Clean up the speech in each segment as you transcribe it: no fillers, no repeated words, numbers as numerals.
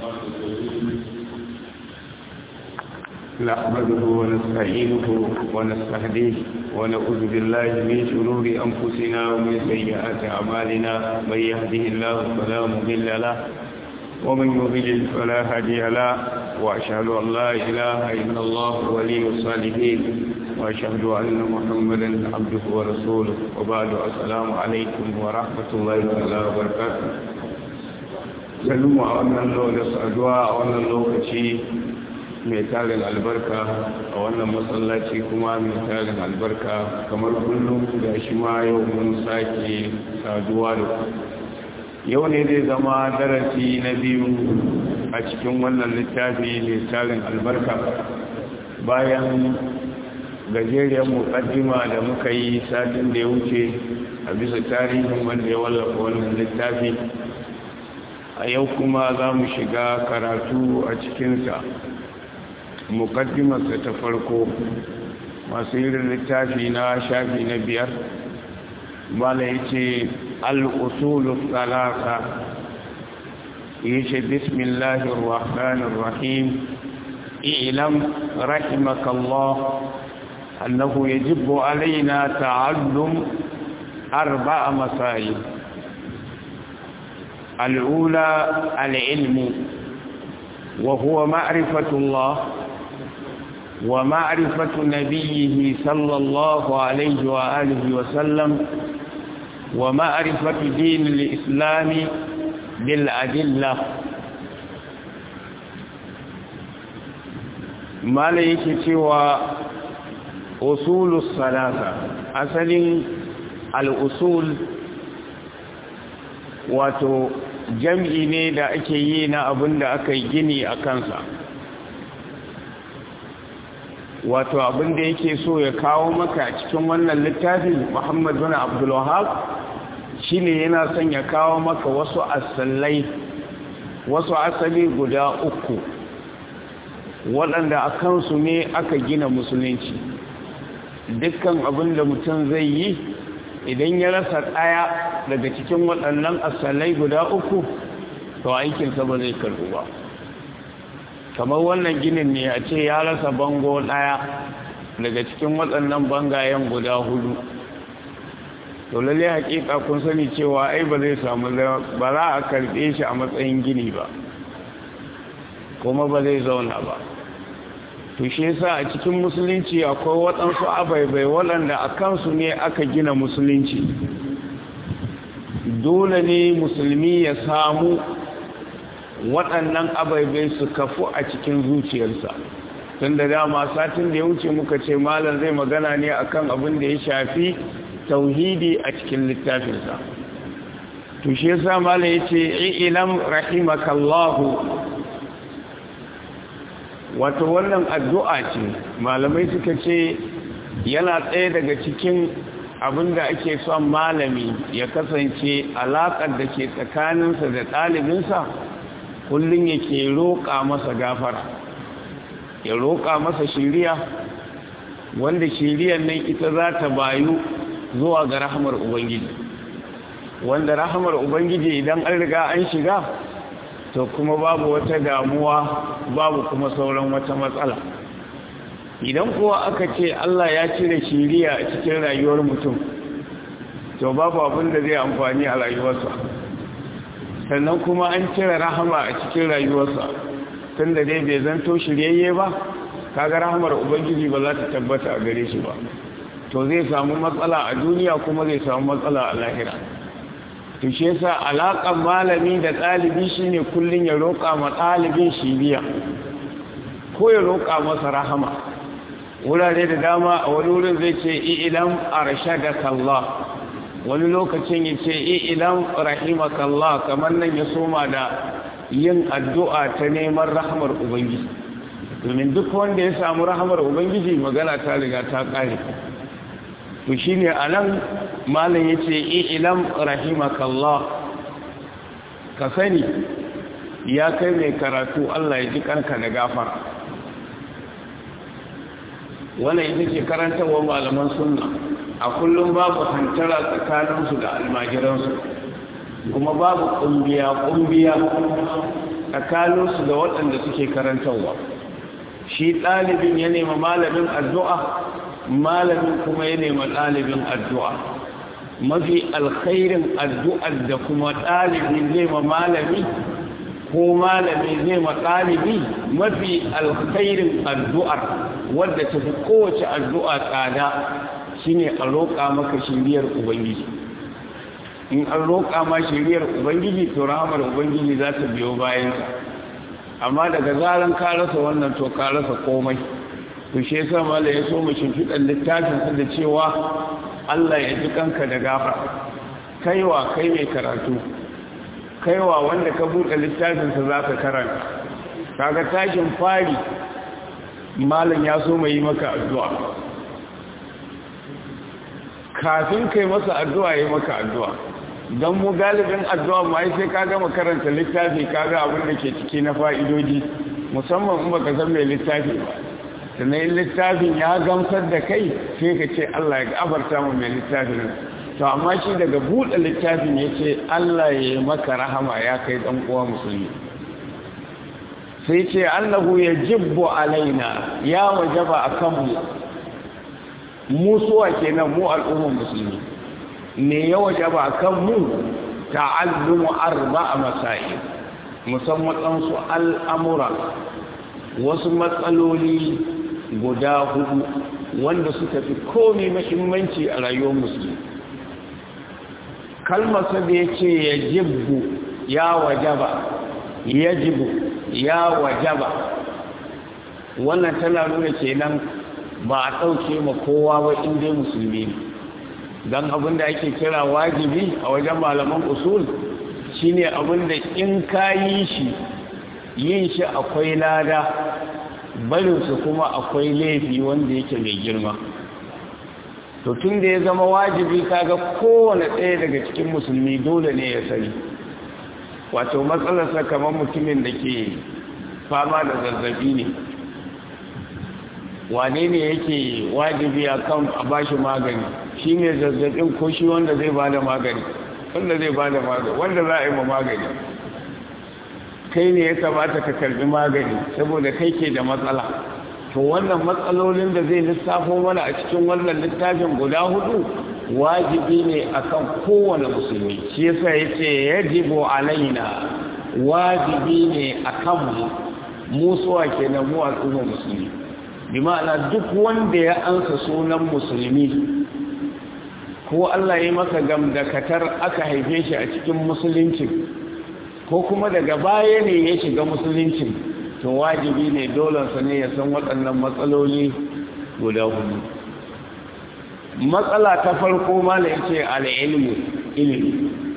نحمده ونستعينه ونستهديه ونعوذ بالله من شرور أنفسنا ومن سيئات أعمالنا من يهده الله فلا مضل له ومن يضلل فلا هادي له وأشهد أن لا إله إلا الله ولي الصالحين وأشهد أن محمدا عبده ورسوله وبعد السلام عليكم ورحمة الله وبركاته سلم أن الله لسعدوا أن الله كشي mai tarin albarka a wannan masallaci kuma mai tarin albarka kamar kullum da shi ma yau mun sake saduwa da ku yau ne zai zama darasi na biyu a cikin wannan littafi mai tarin albarka bayan gajeriyar muƙaddima da muka yi satin da ya wuce a bisa tarihin wanda ya wallafa wannan littafi a yau kuma za mu shiga karatu a cikinsa mukaddimarsa ta farko masu irin littafi na shafi na 5 bala ya ce al'usulun talata ya ce bismillahir rahmanir rahim ilam rahimakallah annahu yajibu alaina ta'allum 4 masail al'ula al'ilmu وهو معرفة الله ومعرفة نبيه صلى الله عليه وآله وسلم ومعرفة دين الإسلام بالأدلة ما ليك سوى أصول الصلاة أصل الأصول وتو jam'i ne da ake yi na abin da aka yi gini a kansa wato abin da yake so ya kawo maka cikin wannan littafin Muhammad bin Abdul Wahhab shine yana son ya kawo maka wasu asali guda 3 waɗanda a kansu ne aka gina musulunci dukkan abin da mutum zai yi idan ya rasa ɗaya daga cikin waɗannan asalai guda 3 to aikinsa ba zai karɓu ba kamar wannan ginin ne a ce ya rasa bango ɗaya daga cikin waɗannan bangayen guda 4 to lalle hakika kun sani cewa ai ba zai samu ba za a karɓe shi a matsayin gini ba kuma ba zai zauna ba to shi yasa a cikin musulunci akwai waɗansu abaibai waɗanda a kansu ne aka gina musulunci dole ne musulmi ya samu waɗannan abaibai su kafu a cikin zuciyarsa tun da dama satin da ya wuce muka ce malam zai magana ne akan abin da ya shafi tauhidi a cikin littafinsa to shi yasa malam ya ce ilam rahimakallahu wato wannan addu'a ce malamai suka ce yana tsaye daga cikin abin da ake son malami ya kasance alaƙar da ke tsakaninsa da ɗalibinsa kullum yake roƙa masa gafara ya roƙa masa shiriya wanda shiriyar nan ita za ta bayu zuwa ga rahamar ubangiji wanda rahamar ubangiji idan an riga an shiga to kuma babu wata damuwa babu kuma sauran wata matsala idan kuwa aka ce Allah ya cire shiriya a cikin rayuwar mutum to babu abin da zai amfani a rayuwarsa sannan kuma an cire rahama a cikin rayuwarsa tunda dai bai zanto shiryayye ba kaga rahamar ubangiji ba za ta tabbata a gare shi ba to zai samu matsala a duniya kuma zai samu matsala a lahira to shi yasa alaƙar malami da ɗalibi shine kullun ya roƙa ma ɗalibin shiriya ko ya roƙa masa rahama wurare da dama a wani wurin zai ce ilam arshadaka Allah wani lokacin ya ce ilam rahimaka Allah kamar nan ya soma da yin addu'a ta neman rahamar ubangiji domin duk wanda ya samu rahamar ubangiji magana ta riga ta ƙare to shine anan malam yace ilam rahimakallah ka sani ya kai mai karatu Allah ya ji kanka da gafara wannan ita ce karantarwa malaman sunna a kullum babu hantara tsakaninsu da almajiransu kuma babu kumbiya tsakaninsu da waɗanda suke karantarwa. Shi ɗalibin ya nema malamin addu'a, malamin kuma ya nema ɗalibin addu'a. Mafi alkhairin addu'ar da kuma ɗalibi zai ma malami ko malami zai ma ɗalibi, mafi alkhairin addu'ar wadda ta fi kowace addu'a tsada shine a roƙa maka shiriyar Ubangiji. In an roƙa ma shiriyar Ubangiji to rahamar Ubangiji za ta biyo bayansa. Amma daga zaran ka rasa wannan to ka rasa komai. To shi yasa mala ya so mu shimfiɗan littafinsa da cewa Allah ya ji kanka da gafa. Kaiwa kai mai karatu, kaiwa wanda ka buɗe littafinsa za ka karanta. Kaga tashin fari malam ya so mai yi maka addu'a. Kafin kai masa addu'a yi maka addu'a. Don mu galibin addu'a ma sai ka gama karanta littafi kaga abin da ke ciki na fa'idoji, musamman in baka san mai littafi ba. Sannan littafin ya gamsar da kai sai ka ce Allah ya gafarta mu mai littafin. To amma shi daga buɗe littafin ya ce Allah ya yi maka rahama ya kai ɗan uwa musulmi. Sai ce annahu ya jibbo alaina ya wajaba a kanmu. Musuwa kenan mu al'ummar musulmi. Me ya wajaba a kanmu ta'allumu arba'a masail. Musamman ɗansu al'amura, wasu matsaloli guda hudu wanda suka fi komai mahimmanci a rayuwar musulmi. Kalmarsa da ya ce ya jibbu ya wajaba, ya jibu ya wajaba, wannan tana nuna kenan ba a ɗauke ma kowa ba inda musulmi ne. Don abin da ake kira wajibi a wajen malaman usul shine abin da in ka yi shi, yin shi akwai lada, barinsu kuma akwai laifi wanda yake mai girma. To tun da ya zama wajibi kaga kowane ɗaya daga cikin musulmi dole ne ya sani. Wato matsalarsa kamar mutumin da ke fama da zazzabi ne. Wane ne yake wajibi a kan a bashi magani? Shi ne zazzabin ko shi wanda zai ba da magani? Wanda zai ba da magani, wanda za a yi ma magani. Kai ne ya kamata ka karbi magani saboda kai ke da matsala. To wannan matsalolin da zai lissafo mana a cikin wannan littafin guda hudu wajibi ne akan kowane musulmi. Shi yasa yace yajibu alaina, wajibi ne akan mu suwa kenan mu al'ummar musulmi. Bi ma'ana duk wanda ya ansa sunan musulmi ko Allah ya maka gamdakatar aka haife shi a cikin musulunci ko kuma daga baya ne ya shiga musulunci, to wajibi ne dolensa ne ya san waɗannan matsaloli guda hudu. Matsala ta farko mala ya ce al'ilmu, ilimi.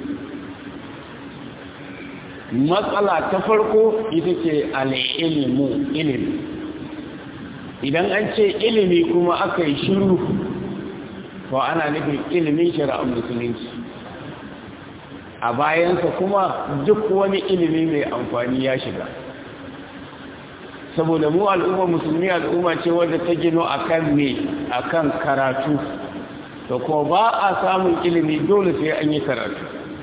Matsala ta farko ita ce al'ilmu, ilimi. Idan an ce ilimi kuma aka yi shiru, to ana nufin ilimin shari'ar musulunci. A bayansa kuma duk wani ilimi mai amfani ya shiga. Saboda mu al'umma musulmi al'umma ce wadda ta gino akan ne, akan karatu. To kuma ba a samun ilimi dole sai an yi karatu.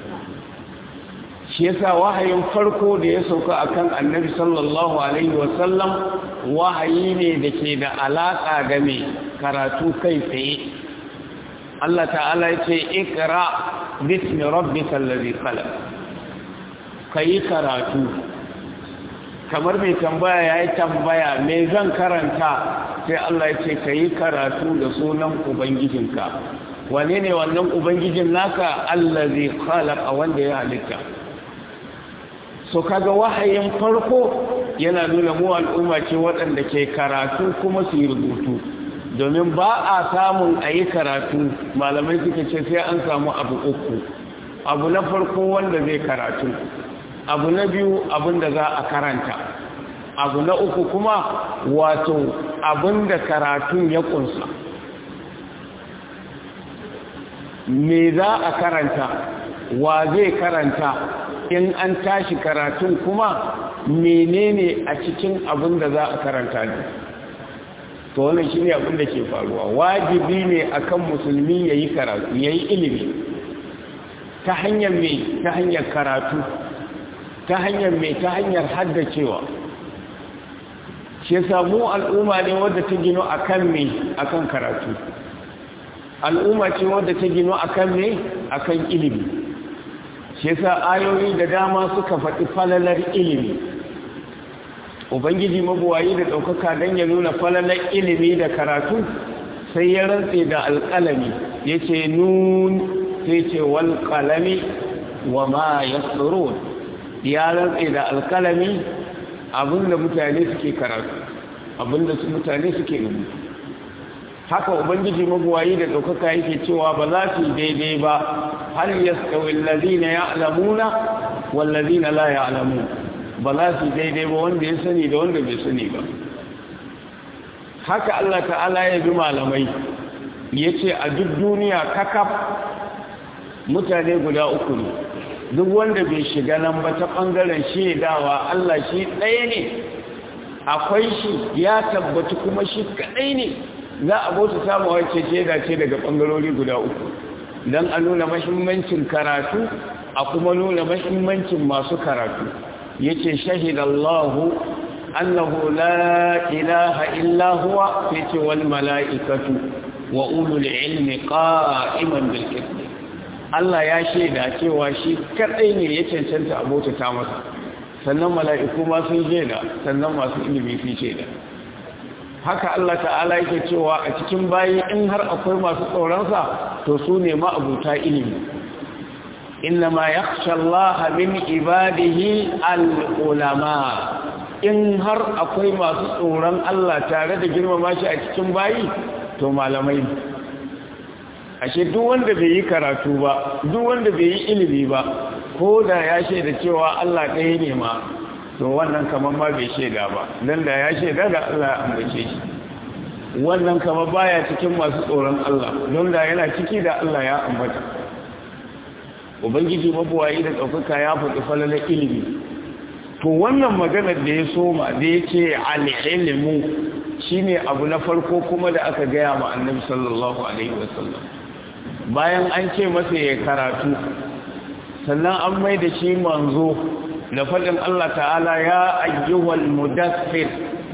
Shi yasa wahayin farko da ya sauka akan Annabi sallallahu alaihi wasallam wahayi ne da ke da alaka da mai karatu kai tsaye. Allah ta'ala ya ce ikra bismi rabbikal ladhi khalaq. Kai karatu. Kamar mai tambaya yayi tambaya me zan karanta, sai Allah ya ce kai karatu da sunan ubangijinka. Wane ne wannan ubangijin naka? Allazi khalaqa, wanda ya halitta. So kaga wahayin farko yana nuna mu al'umma ce waɗanda ke karatu kuma su yi rubutu. Domin ba a samun a yi karatu, malamai suka ce sai an samu abu uku. Abu na farko wanda zai karatu, abu na biyu abin da za a karanta, abu na uku kuma wato abin da karatun ya kunsa. Me za a karanta, wa zai karanta, in an tashi karatun kuma menene a cikin abin da za a karanta ne. To wannan shine abin da ke faruwa. Wajibi ne akan musulmi yayi karatu, yayi ilimi ta hanyar me, ta hanyar karatu. ta hanyar mai ta hanyar haddacewa. Shi yasa mu al'umma ne wadda ta gino akan me akan karatu, al'umma ce wadda ta gino akan me akan ilimi. Shi yasa ayoyi da dama suka faɗi falalar ilimi. Ubangiji mabuwayi da ɗaukaka don ya nuna falalar ilimi da karatu sai ya rantse da alƙalami, ya ce nun, sai ce wal ƙalami wa ma ya tsoro, ya rantse da alƙalami abinda mutane suke karatu, abinda mutane suke rubutu. Haka Ubangiji mabuwayi da ɗaukaka yake cewa ba za su daidai ba, har yastawi allazina ya'lamuna wal ladina la ya'lamun, ba za su daidai ba wanda ya sani da wanda bai sani ba. Haka Allah ta'ala ya bi malamai, ya ce a duk duniya kakaf mutane guda uku ne, duk wanda bai shiga nan ba ta ɓangaren shaidawa Allah shi ɗaya ne, akwai shi ya tabbatu kuma shi kaɗai ne, za a bauta samu wacce shaida ce daga ɓangarori guda uku, don a nuna mahimmancin karatu a kuma nuna mahimmancin masu karatu. Yace shahidallahu annahu la ilaha illa huwa yace wal malaikatu wa ulul ilmi qa'iman bil qist. Allah ya shaida cewa shi kadai ne ya cancanta abota ta masa, sannan mala'iku ma sun shaida, sannan masu ilimi sun shaida. Haka Allah ta'ala yake cewa a cikin bayi in har akwai masu tsoron sa to su ne ma abuta ilimi. إنما يخشى الله من عباده العلماء in har akwai masu tsoron Allah tare da girmama shi a cikin bayi to malamai. Ashe duk wanda bai yi karatu ba, duk wanda bai yi ilimi ba, ko da ya shaida cewa Allah ɗaya ne ma, to wannan kamar ma bai shaida ba, dan da ya shaida da Allah ya ambace shi. Wannan kamar baya cikin masu tsoron Allah, don da yana ciki da Allah ya ambata. Ubangiji mabuwayi da ɗaukaka ya faɗi falalar ilimi. To wannan maganar da ya soma da ya ce al'ilimu shi ne abu na farko kuma da aka gaya ma annabi sallallahu alaihi wasallam. Bayan an ce masa ya karatu, sannan an mai da shi manzo da faɗin Allah ta'ala ya ayyuhal mudaththir.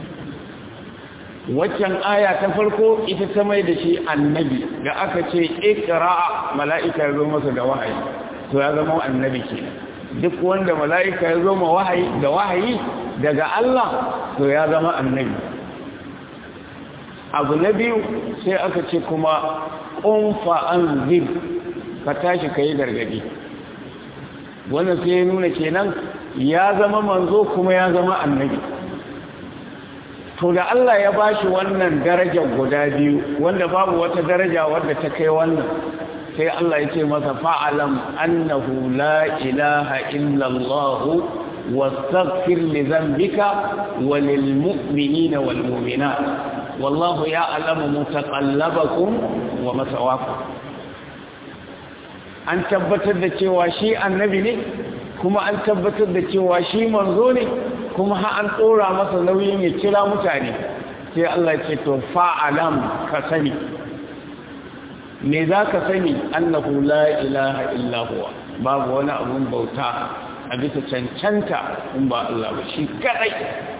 Waccan aya ta farko ita ta mai da shi annabi, da aka ce ikra, mala'ika ya zo masa da wahayi. To ya zama annabi ke. Duk wanda mala'ika ya zo ma wahayi daga Allah to ya zama annabi. Abu na biyu sai aka ce kuma ƙunfa an zib, ka tashi ka yi gargadi. Wannan sai ya nuna kenan ya zama manzo kuma ya zama annabi. To da Allah ya bashi wannan darajar guda biyu, wanda babu wata daraja wadda ta kai wannan, sai Allah ya ce masa fa'alam annahu la ilaha illallah wastaghfir li dhanbika walil mu'minina wal mu'minat wallahu ya'lamu mutaqallabakum wa masawaakum. An tabbatar da cewa shi annabi ne, kuma an tabbatar da cewa shi manzo ne, kuma har an tsora masa nauyin ya kira mutane. Sai Allah ya ce to fa'alam, ka sani. Me za ka sani? Annahu la ilaha illa huwa, babu wani abun bauta a bisa cancanta in ba Allah ba, shi kadai.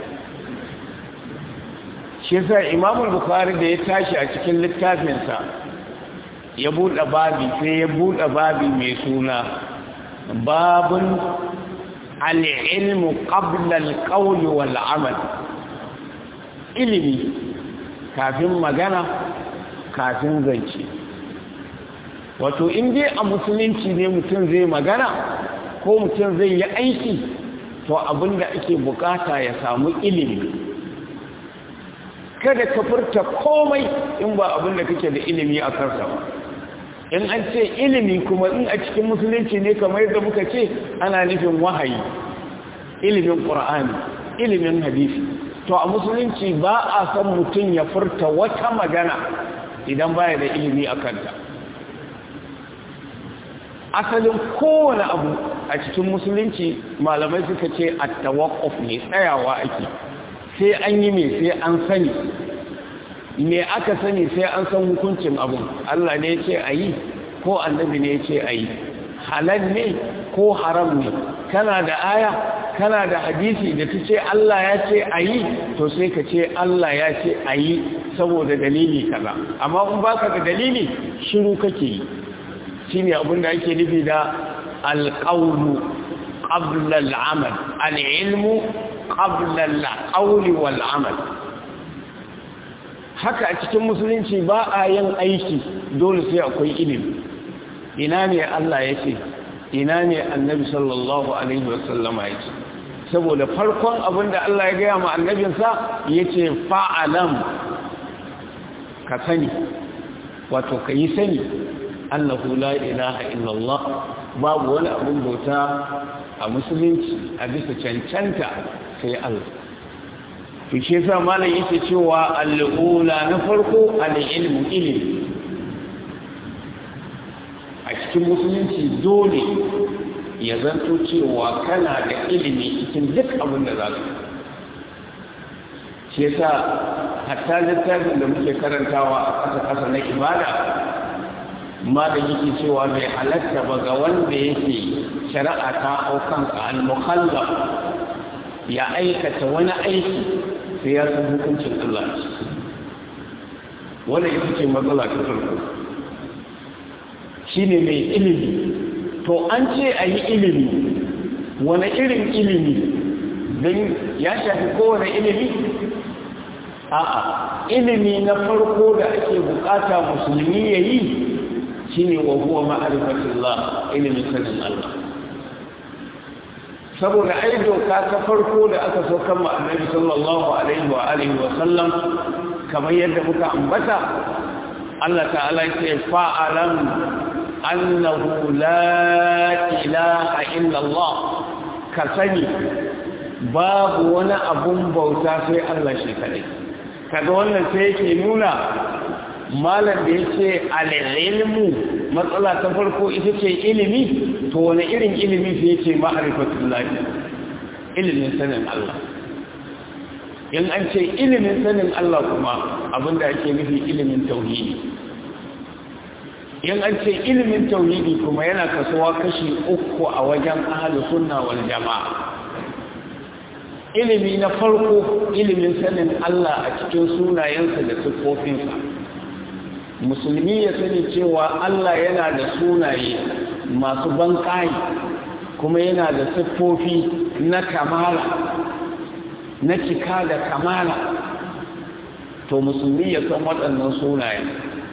Shi yasa Imam Bukhari da ya tashi a cikin littafinsa ya buɗe babi, sai ya buɗe babi mai suna babun al-ilmu qabla al-qawl wal amal. Ilimi kafin magana, kafin zance. Wato in dai a musulunci ne mutum zai magana ko mutum zai yi aiki, to abinda ake bukata ya samu ilimi. Kada ka furta komai in ba abinda kake da ilimi a kansa ba. In an ce ilimi kuma in a cikin musulunci ne kamar yadda muka ce ana nufin wahayi, ilimin Qur'ani, ilimin hadisi. To a musulunci ba a san mutum ya furta wata magana idan baya da ilimi a kanta. Asalin kowane abu a cikin musulunci malamai suka ce at-tawaqquf ne, tsayawa ake. Sai an yi me, sai an sani. Me aka sani sai an san hukuncin abun. Allah ne ya ce ayi ko annabi ne ya ce ayi. Halal ne ko haram ne. Kana da aya kana da hadisi da ta ce Allah ya ce a yi to sai ka ce Allah ya ce a yi saboda dalili kaza amma in baka da dalili shiru kake yi shine abin da ake nufi da alqawlu qabla al'amal al'ilmu qabla al'qawli wal amal haka a cikin musulunci ba a yin aiki dole sai akwai ilimi ina ne Allah ya ce ina ne annabi sallallahu alaihi wasallama ya ce saboda farkon abin da Allah ya gaya ma annabinsa ya ce fa'alam ka sani wato ka yi sani annahu la ilaha illallah babu wani abin bauta a musulunci a bisa cancanta sai Allah to shi yasa malam yake cewa al-ula na farko al-ilmu ilimi a cikin musulunci dole ya zanto cewa kana da ilimi cikin duk abin da za ka shi yasa hatta littafin da muke karantawa a ƙasa-ƙasa na ibada ma da yake cewa bai halatta ba ga wanda yake shari'a ta aukansa al-mukhallaf ya aikata wani aiki sai ya san hukuncin Allah wanda ita ce matsala ta farko shi ne mai ilimi to an ce a yi ilimi wani irin ilimi don ya shafi kowane ilimi a'a ilimi na farko da ake bukata musulmi ya yi shi ne wa huwa ma'arifatullah ilimin sanin Allah saboda ai doka ta farko da aka so kan annabi sallallahu alaihi wa alihi wa sallam kamar yadda muka ambata Allah ta'ala ya ce fa'alam annahu la ilaha illa Allah ka sani babu wani abun bauta sai Allah shi kadai kaga wannan sai yake nuna malam da yake al-ilmu matsala ta farko ita ce ilimi to wani irin ilimi sai yake ma'rifatullah ilimin sanin Allah in an ce ilimin sanin Allah kuma abinda ake nufi ilimin tauhidi in an ce ilimin tauhidi kuma yana kasuwa kashi uku a wajen ahlus sunna wal jamaa ilimi na farko ilimin sanin Allah a cikin sunayensa da siffofinsa musulmi ya sani cewa Allah yana da sunaye masu banƙayi kuma yana da siffofi na kamala na cika da kamala to musulmi ya san waɗannan sunaye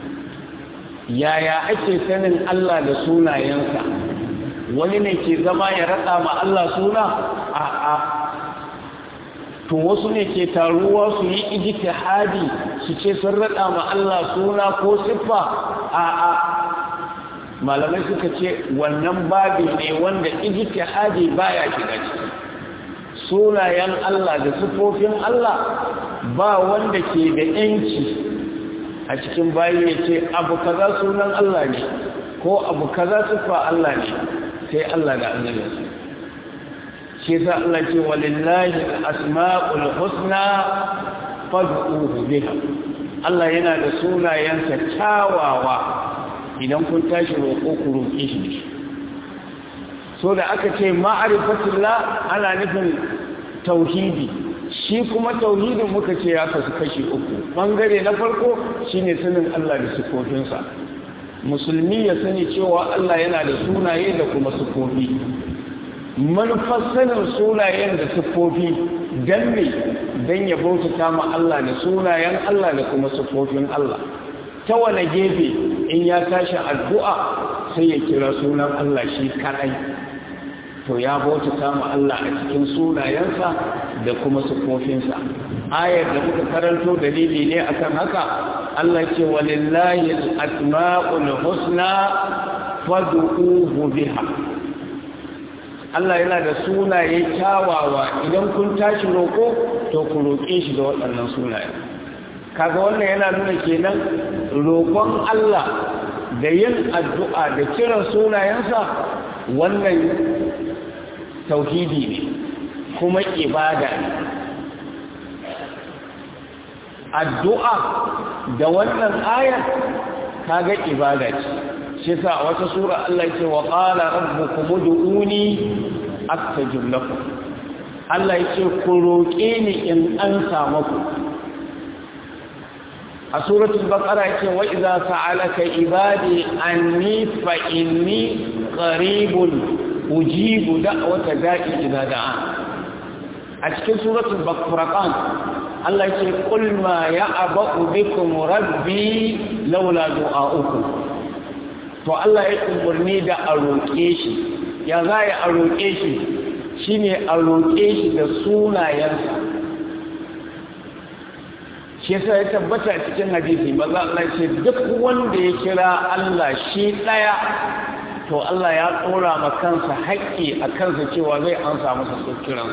yaya ake sanin Allah da sunayensa wani ne ke zama ya raɗa ma Allah suna a'a to wasu ne ke taruwa su yi ijtihadi su ce sun rada ma Allah suna ko siffa a malamai suka ce wannan babi ne wanda ijtihadi baya shiga ciki sunayen Allah da siffofin Allah ba wanda ke da yanci a cikin bayi ya ce abu kaza sunan Allah ne ko abu kaza siffa Allah ne sai Allah da annabinsa shi yasa Allah ce walillahi al-asma'ul husna fad'uhu biha Allah yana da sunayensa kyawawa idan kun tashi roƙo ku roƙe shi so da aka ce ma'rifatullah ana nufin tauhidi shi kuma tauhidin muka ce ya kasu kashi uku bangare na farko shine sanin Allah da sifofinsa musulmi ya sani cewa Allah yana da sunaye da kuma sifofi manufar sanin sunayen da siffofi don me don ya bautata ma Allah da sunayen Allah da kuma siffofin Allah ta wane gefe in ya tashi addu'a sai ya kira sunan Allah shi kadai to ya bautata ma Allah a cikin sunayensa da kuma siffofinsa ayar da muka karanto dalili ne akan haka Allah ce walillahi al-asma'ul husna fad'uhu biha Allah yana da sunaye kyawawa idan kun tashi roƙo to ku roƙe shi da waɗannan sunaye kaga wannan yana nuna kenan roƙon Allah da yin addu'a da kiran sunayensa wannan tauhidi ne kuma ibada ne addu'a da wannan ayar kaga ibada ce shi sa a wata sura Allah ce wa qala rabbukum ud'uni astajib lakum Allah yake ku roƙe ni in an samu ku a suratul baqara yake wa idza sa'alaka ibadi anni fa inni qaribun ujibu da'wata da'i idza da'a a cikin suratul furqan Allah yake qul ma ya'ba'u bikum rabbi laula du'a'ukum to Allah ya umurni da a roƙe shi ya zai a roƙe shi shine a roƙe shi da sunayensa shi yasa ya tabbata a cikin hadisi maza Allah ya ce duk wanda ya kira Allah shi daya to Allah ya tsora ma kansa haƙƙi a kansa cewa zai ansa masa kiran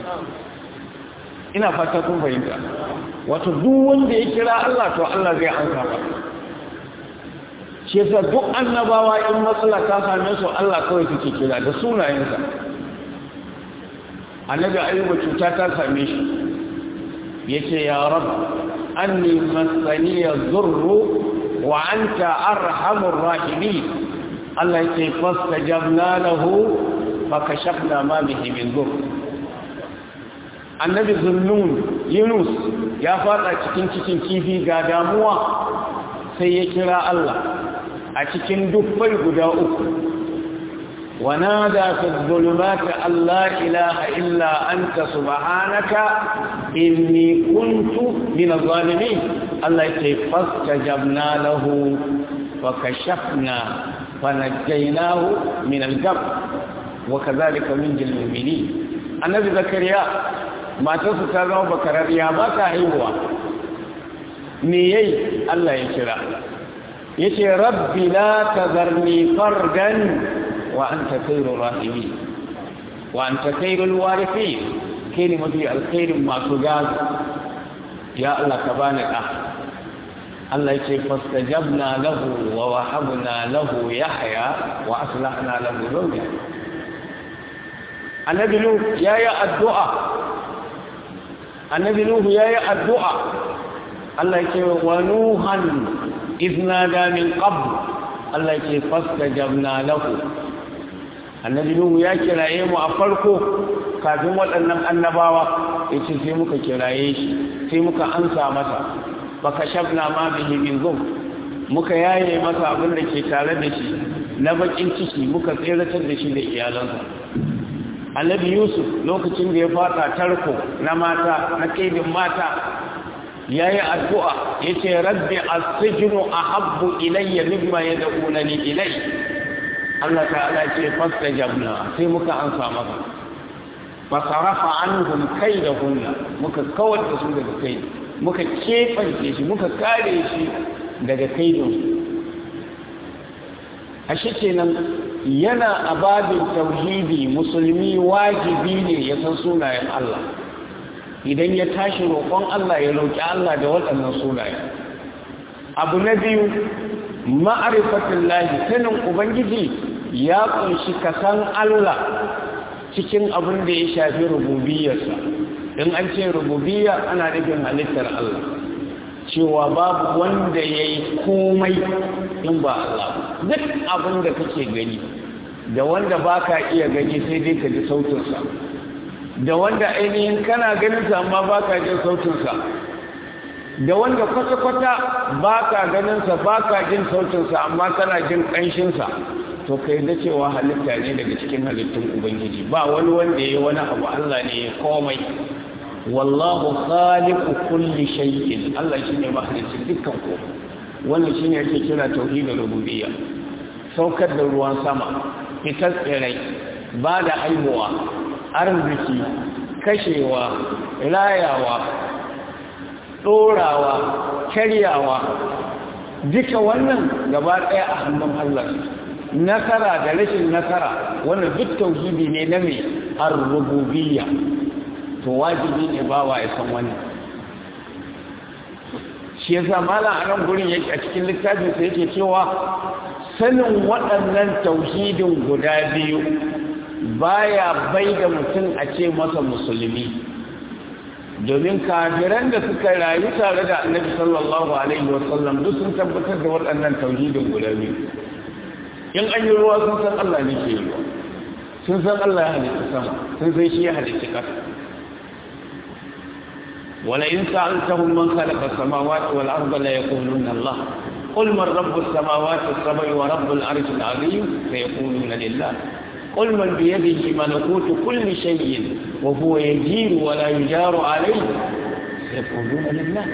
ina fata kun fahimta wato duk wanda ya kira Allah to Allah zai ansa masa shi yasa duk annabawa in matsala ta same su Allah kawai suke kira da sunayensa annabi ayyuba cuta ta same shi yace ya rab anni masani yadhurru wa anta arhamur rahimin Allah yace fastajabna lahu fakashafna ma bihi min dhurr annabi zunnun yunus ya fada cikin kifi ga damuwa sai ya kira Allah a cikin dubbai guda uku ونادى في الظلمات أن لا إله إلا أنت سبحانك إني كنت من الظالمين الله يقول فاستجبنا له وكشفنا فنجيناه من الجب وكذلك ننجي المؤمنين النبي زكريا ما تستطيع بكريا ما تهيوا ميي الله يشرع يشي ربي لا تذرني فردا وأنت خير الراحمين وأنت خير الوارثين كلمة الخير ما تجاز يا الله كبانك الله يقول فاستجبنا له ووهبنا له يحيى وأصلحنا له زوجه النبي نوح يا الدعاء النبي نوح يا الدعاء الله يقول ونوحا إذ نادى من قبل الله يقول فاستجبنا له annabi nuhu ya kiraye mu a farko kafin waɗannan annabawa yace sai muka kiraye shi sai muka ansa masa baka shafna ma bihi min zum muka yaye masa abin da ke tare da shi na bakin ciki muka tsiratar da shi da iyalansa annabi yusuf lokacin da ya fata tarko na mata na kaidin mata yayi addu'a yace rabbi as-sijnu ahabbu ilayya mimma yad'unani ilayhi Allah ta'ala ce fastajabna sai muka ansa maka fasarafa anhum kaydahunna muka kawar da su daga kai muka kefance shi muka kare shi daga kaidon ashe kenan yana ababin tauhidi musulmi wajibi ne ya san sunayen Allah idan ya tashi roƙon Allah ya roƙi Allah da waɗannan sunaye abu na biyu ma'rifatullahi sanin ubangiji ya kunshi kasan Allah cikin abin da ya shafi rububiyarsa in an ce rububiyya ana nufin halittar Allah cewa babu wanda ya yi komai in ba Allah duk abin da kake gani da wanda ba ka iya gani sai dai ka ji sautinsa da wanda ainihin kana ganinsa amma ba ka jin sautinsa da wanda kwata-kwata ba ka ganinsa ba ka jin sautinsa amma kana jin ƙanshinsa to kai da cewa halitta ne daga cikin halittun ubangiji ba wani wanda ya yi wani abu Allah ne ya komai wallahu khaliqu kulli shay'in Allah shine mahalicin dukkan komai wannan shine yake kira tauhidul rububiyya saukar da ruwan sama fitar tsirai ba da haihuwa arziki kashewa rayawa dorawa karyawa duka wannan gaba daya a hannun Allah nasara da rashin nasara wannan duk tauhidi ne na mai ar-rububiyya to wajibi ne bawa ya san wannan shi yasa malam a nan gurin yake a cikin littafin sa yake cewa sanin waɗannan tauhidin guda biyu baya bai da mutum a ce masa musulmi domin kafiran da suka rayu tare da annabi sallallahu alaihi wasallam duk sun tabbatar da waɗannan tauhidin guda biyu in an yi ruwa sun san Allah ne ke yi sun san Allah ya halitta sama sun san shi ya halitta ƙasa wala in sa'altahum man khalaqa as-samawati wal arda la yaquluna Allah qul man rabbus samawati was-sab'i wa rabbul arshil 'azim sayaquluna lillah قل من بيده ملكوت كل شيء وهو يجير ولا يجار عليه سيقولون لله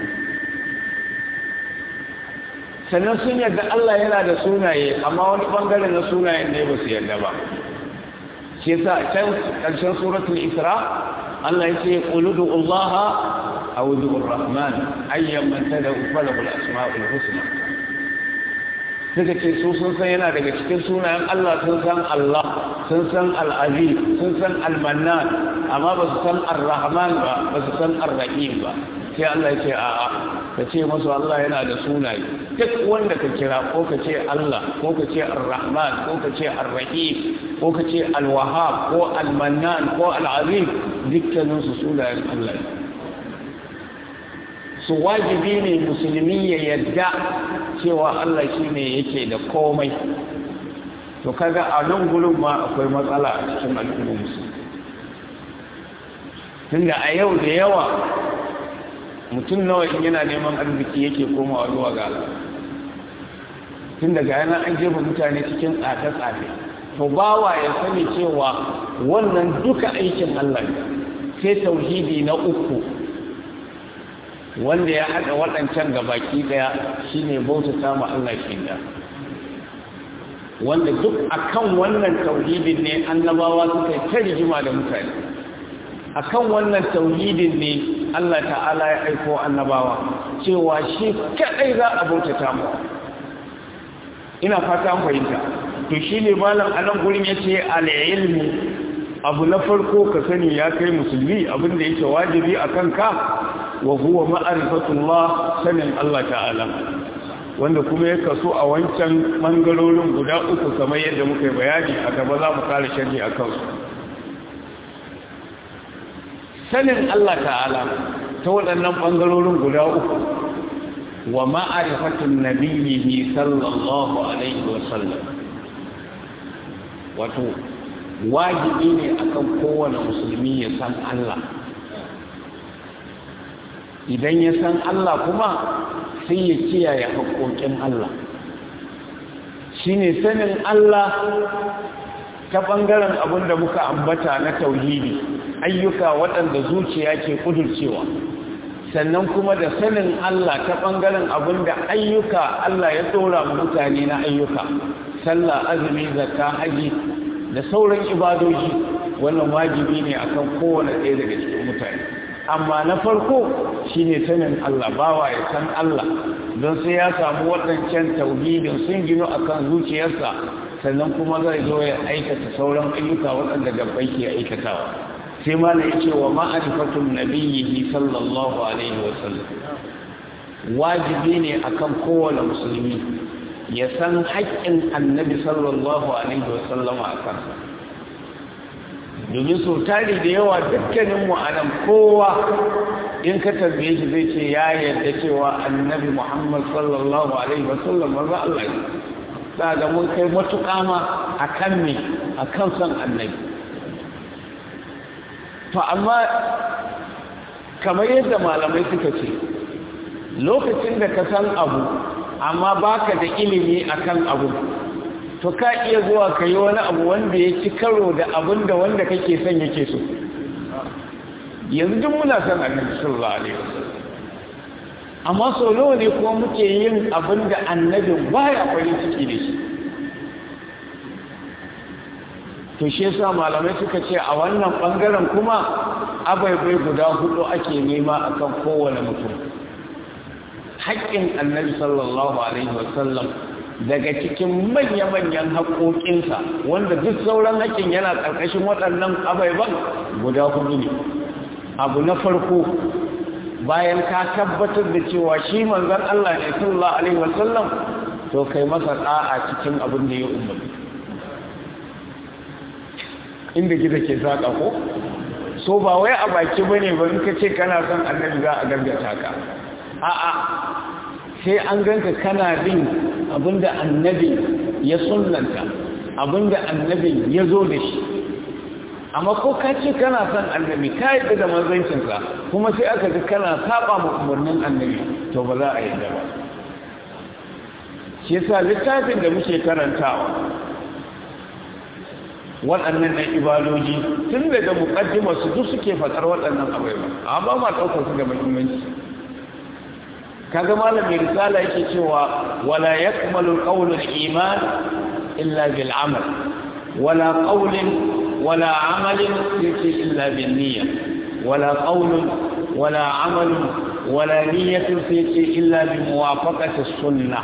sannan sun yarda Allah yana da sunaye amma wani bangare na sunayen ne ba su yarda ba shi yasa can karshen suratul isra Allah yace quludu Allah aw udur rahman ayyamman tad'u falahu al-asma'ul husna suka ce su sun san yana daga cikin sunayen Allah sun san Allah sun san al-aziz sun san al-mannan amma ba su san ar-rahman ba su san ar-rahim ba sai Allah ya ce a'a ka ce musu Allah yana da sunaye duk wanda ka kira ko ka ce Allah ko ka ce ar-rahman ko ka ce ar-rahim ko ka ce al-wahhab ko al-mannan ko al-aziz dukkanin su sunayen Allah su wajibi ne musulmi ya yadda cewa Allah shi ne yake da komai to kaga a nan gurin ma akwai matsala a cikin al'ummar musulmi tunda a yau da yawa mutum nawa in yana neman arziki yake komawa zuwa ga Allah tun daga yana an jefa mutane cikin tsafe-tsafe to bawa ya sani cewa wannan duka aikin Allah ne sai tauhidi na uku wanda ya haɗa waɗancan gabaki ɗaya shine bautata ma Allah shi da wanda duk akan wannan tauhidin ne annabawa suka yi ta rigima da mutane akan wannan tauhidin ne Allah ta'ala ya aiko annabawa cewa shi kadai za a bautata mu ina fata an fahimta to shine malam anan gurin yace al-ilmu abu na farko ka sani ya kai musulmi abin da yake wajibi akan ka wa huwa ma'rifatullah sanin Allah ta'ala wanda kuma ya kaso a wancan bangarorin guda uku kamar yadda muka yi bayani a gaba za mu kare sharhi akan su sanin Allah ta'ala ta waɗannan bangarorin guda uku wa ma'rifatun nabiyhi sallallahu alaihi wa sallam wato wajibi ne akan kowane musulmi ya san Allah idan ya san Allah kuma sai ya kiyaye haƙoƙin Allah shine sanin Allah ta ɓangaren abin da muka ambata na tauhidi ayyuka waɗanda zuciya ke ƙudurcewa sannan kuma da sanin Allah ta ɓangaren abin da ayyuka Allah ya tsora mutane na ayyuka sallah azumi zakka haji da sauran ibadoji wannan wajibi ne akan kowane ɗaya daga cikin mutane amma na farko shine sanin Allah bawa ya san Allah don sai ya samu waɗancan tauhidin sun gino akan zuciyarsa sannan kuma zai zo ya aikata sauran ayyuka waɗanda gabbai ke aikatawa sai ma na yace wa ma'rifatun nabiyyi sallallahu alaihi wasallam wajibi ne akan kowane musulmi ya san haƙƙin annabi sallallahu alaihi wasallama a kansa domin sau tari da yawa dukkaninmu a nan kowa in ka tambaye shi zai ce ya yarda cewa annabi muhammad sallallahu alaihi wasallam maza Allah ne za ga mun kai matuƙa ma a kan ne a kan son annabi to amma kamar yadda malamai suka ce lokacin da ka san abu amma baka da ilimi akan abu to ka iya zuwa ka yi wani abu wanda ya ci karo da abin da wanda kake son yake so yanzu duk muna son annabi sallallahu alaihi wasallam amma sau nawa ne kuma muke yin abin da annabin baya farin ciki da shi to shi yasa malamai suka ce a wannan bangaren kuma abaibai guda hudu ake nema akan kowane mutum haƙƙin annabi sallallahu alaihi wasallam daga cikin manya-manyan haƙoƙinsa wanda duk sauran haƙƙin yana ƙarƙashin waɗannan abaiban guda hudu ne abu na farko bayan ka tabbatar da cewa shi manzon Allah ne sallallahu alaihi wasallam to kai masa da'a cikin abin da ya umarni inda gida ke saka ko so ba wai a baki bane ba in ka ce kana son annabi za a gargata ka a'a sai an ganka kana bin abinda annabi ya sunnanta abinda annabi ya zo da shi amma ko ka ce kana son annabi ka yi da manzancinsa kuma sai aka ga kana saba ma umarnin annabi to ba za a yi da ba shi yasa littafin da muke karantawa waɗannan na ibadoji tun daga muƙaddima su duk suke faɗar waɗannan abubuwa amma ba ma ɗaukar su da muhimmanci kaga malamin risala yake cewa wala yakmalu qawlul iman illa bil amal wala qawlin wala amalin yake illa bin niyya wala qawlun wala amalun wala niyyatin yake illa bi muwafaqati sunnah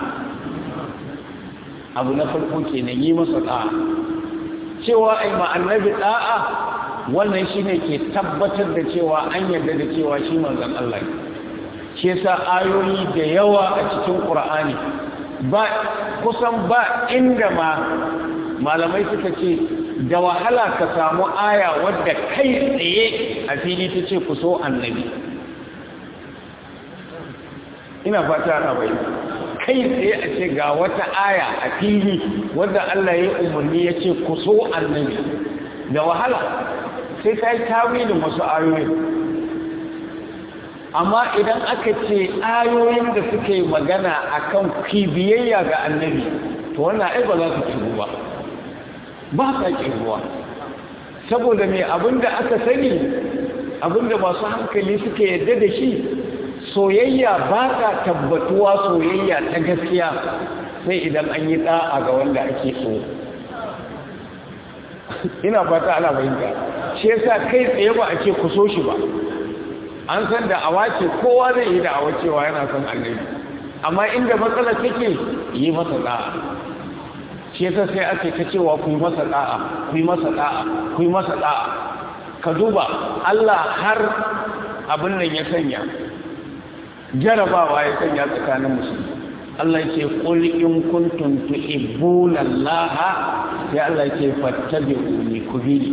abu na farko kenan yi masa da'a cewa ai ma annabi da'a wannan shine ke tabbatar da cewa an yarda da cewa shi manzon Allah ne shi yasa ayoyi da yawa a cikin Qur'ani ba kusan ba inda malamai suka ce da wahala ka samu aya wadda kai tsaye a fili ta ce ku so annabi ina fata ana bai kai tsaye a ce ga wata aya a fili wadda Allah ya umarni ya ce ku so annabi da wahala sai ka yi tawilin wasu ayoyi amma idan aka ce ayoyin da suke magana akan biyayya ga annabi to wannan ai ba za su ci ba ba ka kirwa saboda mai abinda aka sani abinda masu hankali suke yadda da shi soyayya ba ta tabbatuwa soyayya ta gaskiya sai idan an yi da'a ga wanda ake so ina fata ana fahimta shi yasa kai tsaye ba a ce ku so shi ba an san da awace kowa zai yi da awacewa yana son annabi amma inda matsalar take yi masa da'a shi yasa sai ake ta cewa ku yi masa da'a ku yi masa da'a ku yi masa da'a ka duba Allah har abin nan ya sanya jarabawa ya sanya tsakanin musulmi Allah yake qul in kuntum tuhibbuna Allah sai Allah yake fattabi'uni kubili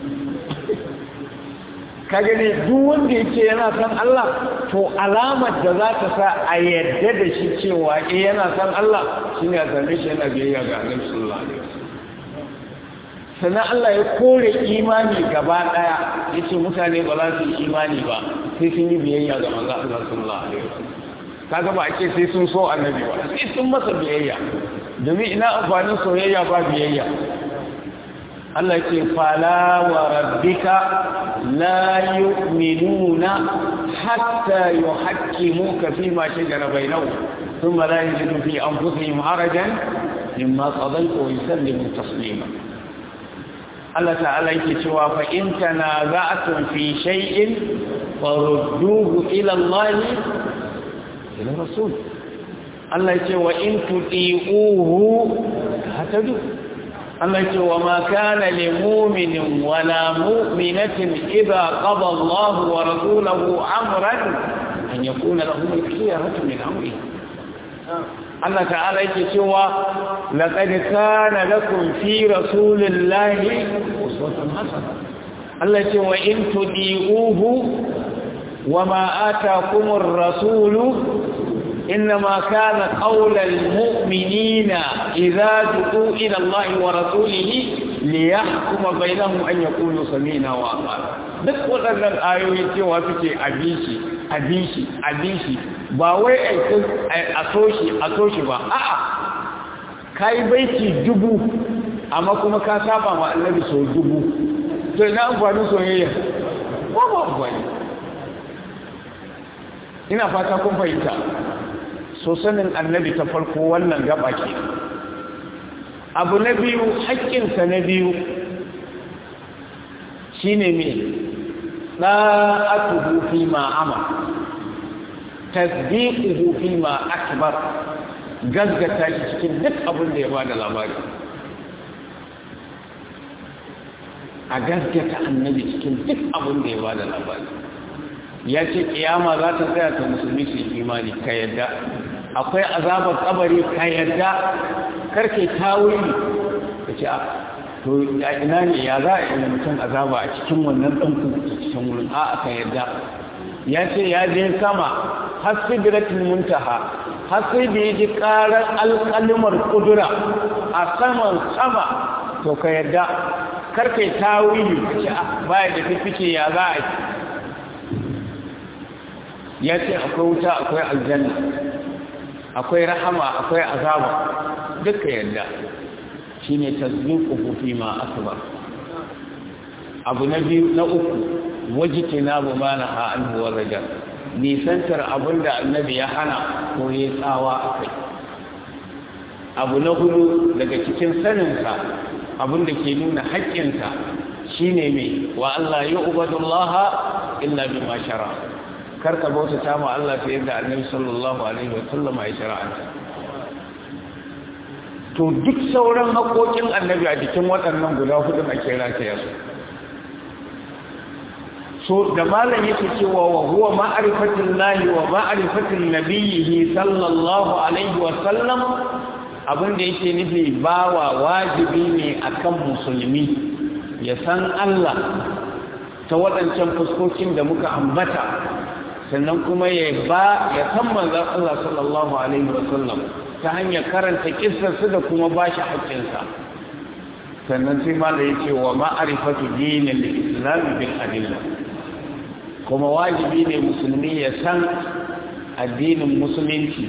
kage ne duk wanda yake yana san Allah to alamar da za ta sa a yadda da shi cewa yana san Allah shine a same shi yana biyayya ga Annabi sallallahu alaihi wasallam sannan Allah ya kore imani gaba daya yace mutane ba za su yi imani ba sai sun yi biyayya ga manzo Allah sallallahu alaihi wasallam kaga ba ake sai sun so Annabi ba sai sun masa biyayya domin ina amfanin soyayya ba biyayya Allah ce fala wa rabbika la yu'minuna hatta yuhaqqimuka fima shajara bainahum thumma la yajidu fi anfusihim harajan mimma qadayta wa yusallimu taslima Allah ta'ala yake cewa fa in tanaza'tum fi shay'in farudduhu ila Allah ila rasul Allah yake wa in tuti'uhu hatadu Allah ce wa ma kana lil mu'minin wala mu'minatin idza qada Allah wa rasuluhu amran an yakuna lahum al-khiyaratu min amrihi Allah ta'ala yake cewa laqad kana lakum fi rasulillahi uswatun hasana Allah ce wa in tudiuhu wa ma ataakumur rasulu إنما كان قول المؤمنين إذا دعوا إلى الله ورسوله ليحكم بينهم أن يقولوا سمعنا وأطعنا duk waɗannan ayoyi cewa suke abishi ba wai a soshi ba a'a kai baiti 1000 amma kuma ka saba ma annabi so 1000 to ina amfanin soyayya ba amfani ina fata kun fahimta so sanin annabi ta farko wannan gaba ke abu na biyu haƙƙinsa na biyu shine me da'atuhu fi ma amara tasdiquhu fi ma akbar gaggata shi cikin duk abin da ya bada labari a gaggata annabi cikin duk abin da ya bada labari ya ce kiyama za ta tsaya ta musulmi su imani ka yadda akwai azabar kabari ka yadda karke tawili ka ce to ina ne ya za a yi mutum azaba a cikin wannan ɗanku cikin wurin a aka yadda ya ce ya je sama har sidratul muntaha har sai da ya ji ƙarar alƙalimar ƙudura a saman sama to ka yadda karkai tawili kace baya da fifike ya za a ya ce akwai wuta akwai aljanna akwai rahama akwai azaba duka yadda shine tasdiqu fi ma akbar abu na biyu na uku wajtina bu manaha anhu wa rajal nisantar abinda annabi ya hana ko ya tsawa akai abu na hudu daga cikin saninsa abinda ke nuna haƙƙinsa shine mai wa Allah yu'badullaha illa bima shara karka bauta ta mu Allah ta yadda annabi sallallahu alaihi wasallam ya shara'anta to duk sauran haƙoƙin annabi a cikin waɗannan guda hudu ake rataya su so da malam yake cewa wa huwa ma'rifatul lahi wa ma'rifatul nabiyhi sallallahu alaihi wasallam abinda yake nufi bawa wajibi ne akan musulmi ya san Allah ta waɗancan fuskokin da muka ambata sannan kuma ya san manzon Allah sallallahu alaihi wasallam ta hanyar karanta kissarsa da kuma bashi haƙƙinsa sannan sai malam yake wa ma'rifatu dinil islam bil adilla kuma wajibi ne musulmi ya san addinin musulunci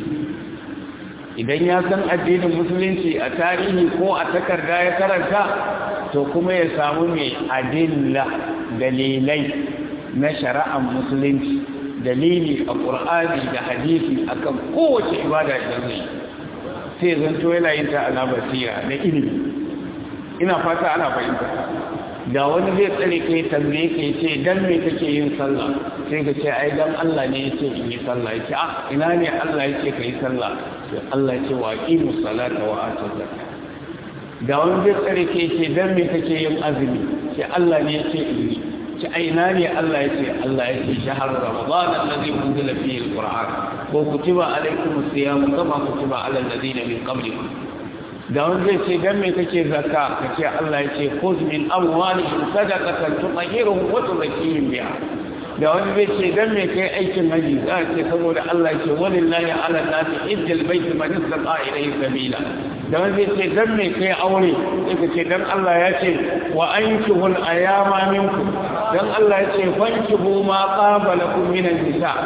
idan ya san addinin musulunci a tarihi ko a takarda ya karanta to kuma ya samu mai adilla dalilai na shari'ar musulunci dalili a ƙur'ani da hadisi akan kowace ibada idan zai sai zanto yana yin ta ala basira na ilimi ina fata ana fahimta da wani zai tsare kai tambaye kai ce dan me kake yin sallah sai ka ce ai dan Allah ne yake in yi sallah yace ina ne Allah yake kai sallah to Allah ce wa aqimus salata wa atuz zakat da wani zai tsare kai ce dan me kake yin azumi sai Allah ne yake in yi ce ai ina ne Allah yake Allah yake shahar ramadan alladhi unzila fihi alquran ko kutiba alaykumus siyam kama kutiba alal ladina min qablikum da wani zai ce dan me kake zakka kace Allah ya ce khudh min amwalihim sadaqatan tutahhiruhum wa tuzakkihim biha da wani zai ce dan me kai aikin haji za ce saboda Allah ya ce walillahi ala nasi hajjal bait man istata ilayhi sabila da wani zai ce dan me kai aure sai kace dan Allah ya ce wa ankihul ayama minkum dan Allah ya ce fankihu ma qabalakum minan nisa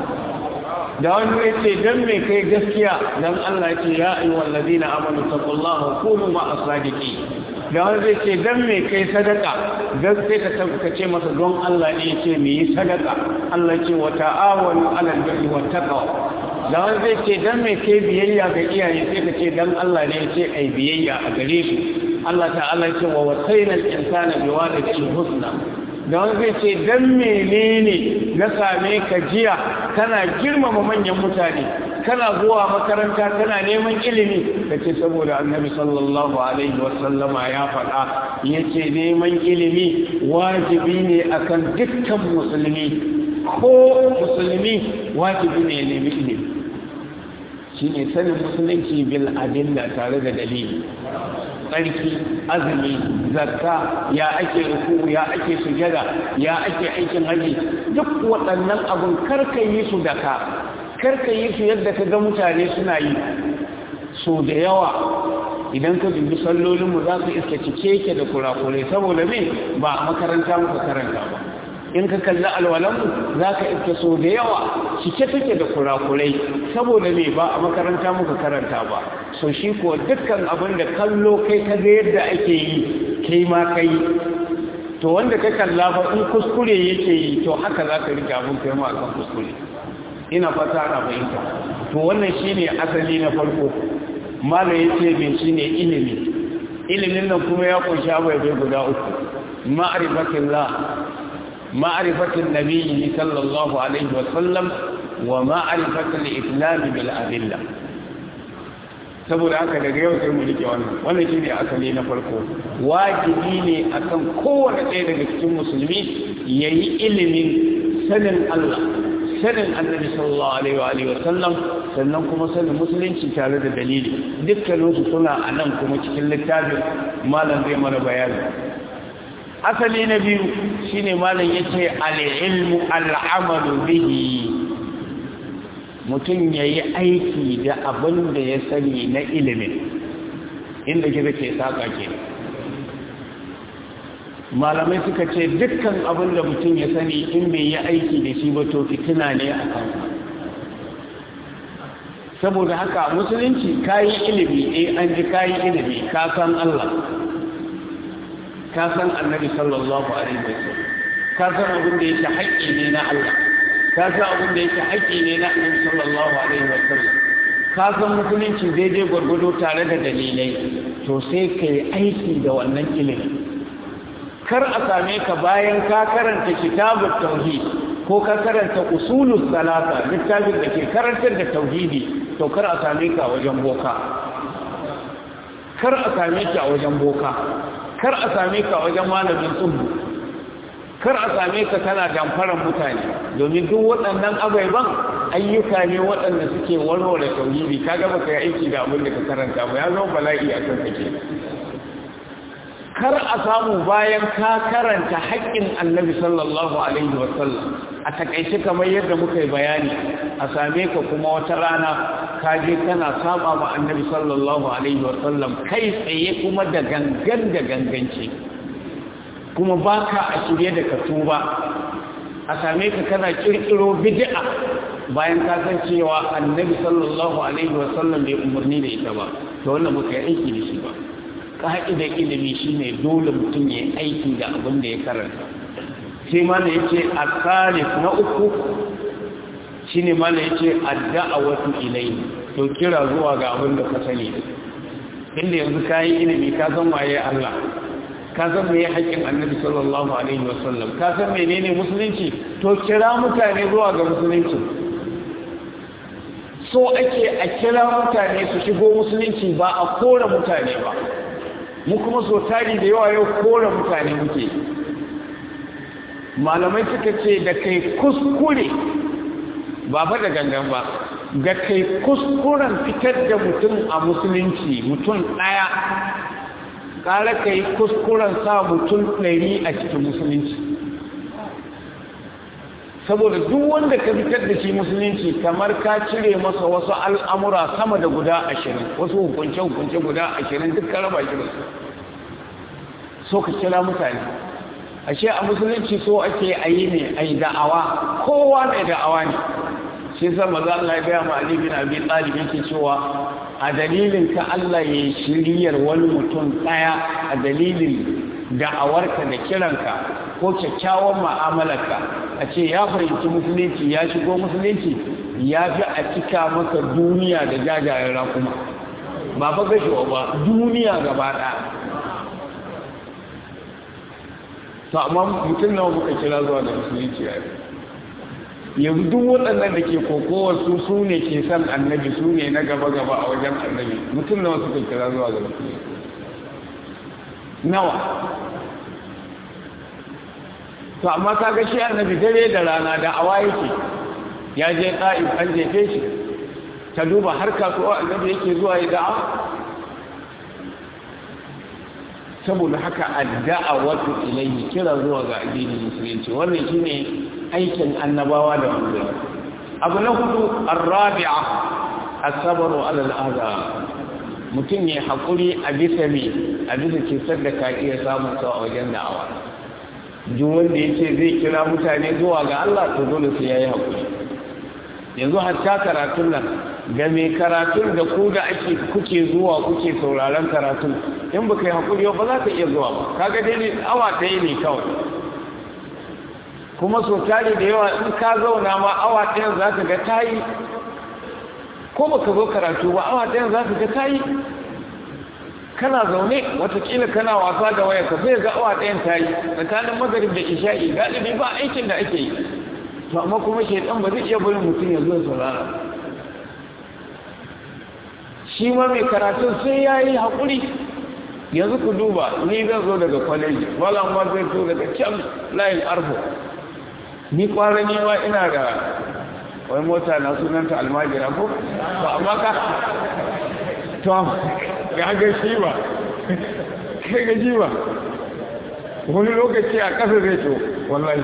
da wani ya ce don mai kai gaskiya don Allah ce ya ayyuhal ladina amanu taqullaha kunu ma'as sadiqin da wani zai ce don mai kai sadaka gaskiya ka ce masa don Allah ne ce mu yi sadaka Allah ce wa ta'awanu 'alal birri wat taqwa da wani zai ce don mai kai biyayya ga iyaye sai ka ce don Allah ne ce ai biyayya a gare su Allah ta'ala ce wa wasaina al-insana biwalidayhi husna da wani zai ce don menene na same ka jiya kana girmama manyan mutane kana zuwa makaranta kana neman ilimi da ce saboda annabi sallallahu alaihi wasallama ya faɗa ya ce neman ilimi wajibi ne akan dukkan musulmi ko musulmi wajibi ne ya nemi ilimi shi ne sanin musulunci bil adilla tare da dalili tsarki azumi zakka ya ake ruku ya ake sujada ya ake aikin haji duk waɗannan abun karka yi su da ka karka yi su yadda ka ga mutane suna yi so da yawa idan ka dubi sallolinmu za su iska cike da kurakurai saboda me ba a makaranta muka karanta ba in ka kalli alwalanmu za ka iska so da yawa cike take da kurakurai saboda me ba a makaranta muka karanta ba so shi kuwa dukkan abin da kallo kai ka ga yadda ake yi kai ma kai to wanda ka kalla ba in kuskure yake yi to haka za ka rike abin kai ma akan kuskure ina fata ana fahimta to wannan shine asali na farko mala yace bin shine ilimi ilimin nan kuma ya kunshi abai guda uku ma'rifatillah ma'rifatin nabiyyi sallallahu alaihi wasallam wa ma'rifatul islam bil adilla saboda haka daga yau sai mu rike wannan shine asali na farko wajibi ne akan kowanne ɗaya daga cikin musulmi yayi ilimin sanin Allah sanin annabi sallallahu alaihi wa sallam sannan kuma sanin musulunci tare da dalili dukkaninsu suna a nan kuma cikin littafin malam zai mana bayani asali na biyu shine malam yace al-ilmu al-amalu bihi mutum yayi aiki da abin da ya sani na ilimin inda kike ke saka ke malamai suka ce dukkan abin da mutum ya sani in bai yi aiki da shi ba to fitina ne a kansa. Saboda haka musulunci kayi ilimi an ji kayi ilimi ka san Allah, ka san annabi sallallahu alaihi wasallam, ka san abin da yake haƙƙi ne na Allah, ka san abin da yake haƙƙi ne na annabi sallallahu alaihi wasallam, ka san musulunci daidai gwargwado tare da dalilai, to sai ka yi aiki da wannan ilimi. Kar a same ka bayan ka karanta kitabut tauhid ko ka karanta usulus salata, littafin da ke karantar da tauhidi, to kar a same ka a wajen boka, kar a same ki a wajen boka, kar a same ka a wajen malamin tsubu, kar a same ka kana damfaran mutane, domin duk waɗannan abaiban ayyuka ne waɗanda suke warware tauhidi. Kaga baka yi aiki da abin da ka karanta ba, ya zama bala'i a kan kake. Kar a samu bayan ka karanta haƙƙin annabi sallallahu alaihi wasallam a takaice kamar yadda muka yi bayani, a same ka kuma wata rana ka je kana saba ma annabi sallallahu alaihi wasallam kai tsaye kuma da ganganci, kuma baka a shirye da ka tuba. A same ka kana kirkiro bid'a bayan ka san cewa annabi sallallahu alaihi wasallam bai umarni da ita ba, to wannan muka yi aiki da shi ba. Ƙa'idar ilimi shine dole mutum ya yi aiki da abin da ya karanta. Sai mana yace al-salif na uku shine mana yace ad-da'watu ilayhi, to kira zuwa ga abin da ka sani. Inda yanzu kai ilimi ka san waye Allah, ka san meye haƙƙin Annabi sallallahu alaihi wasallam, ka san menene musulunci, to kira mutane zuwa ga musulunci. So ake a kira mutane su shigo musulunci ba a kora mutane ba. Mu kuma so tari da yawa yau kora mutane muke. Malamai suka ce da kai kuskure ba fa da gangan ba, ga kai kuskuren fitar da mutum a musulunci mutum ɗaya, ƙara kai kuskuren sa mutum 100 a cikin musulunci. Saboda duk wanda ka fitar da shi musulunci kamar ka cire masa wasu al'amura sama da guda 20, wasu hukunce-hukunce guda 20 duk ka raba shi da su. So ka kira mutane. Ashe a musulunci so ake ayi ne, ayi da'awa, kowa mai da'awa ne. Shi sa maza Allah ya gaya ma Ali bin Abi Talib yake cewa a dalilin ka Allah ya shiriyar wani mutum ɗaya, a dalilin da'awarka da kiranka ko kyakkyawan mu'amalarka, a ce ya fahimci musulunci ya shigo musulunci, ya fi a cika maka duniya da jajayen rakuma, ba fa gashiwa ba, duniya gaba ɗaya. To amma mutum nawa muka kira zuwa da musulunci ya yi. Yanzu duk waɗannan da ke kokowar su ne ke san annabi, su ne na gaba-gaba a wajen annabi, mutum nawa suka kira zuwa da musulunci nawa. To amma ka ga shi annabi dare da rana da awa yake, ya je ɗa'if an jefe shi, ta duba har kasuwa annabi yake zuwa ya da'a. Saboda haka ad-da'watu ilayhi, kira zuwa ga addinin musulunci, wannan shine aikin annabawa da manzanni. Abu na hudu ar-rabi'a as-sabru 'ala al-adha, mutum ya hakuri a bisa kisar da ka iya samun sa a wajen da'awa. Duk wanda yace zai kira mutane zuwa ga Allah, to dole sai yayi hakuri. Yanzu hatta karatun nan ga mai karatun da ku da kuke zuwa kuke sauraron karatun, in baka yi hakuri ba za ka iya zuwa ba. Kaga dai awa ɗaya ne kawai, kuma so tare da yawa in ka zauna ma awa ɗayan za ka ga tayi, ko baka zo karatu ba awa ɗayan za ka ga tayi. Kana zaune watakila kana wasa da waya ka sai ga awa ɗayan tayi, tsakanin magrib da isha'i galibi ba aikin da ake yi. To amma kuma shaitan ba zai iya barin mutum ya zo saurara. Shi ma mai karatun sai ya yi haƙuri. Yanzu ku duba, ni zan zo daga kwaleji, malam ma zai zo daga can layin arho. Ni kwara ni ma ina da wai mota na sunanta almajira ko? To amma ka ga shi ba, kai ga shi ba. Wani lokaci a ƙasa zai to, wallahi.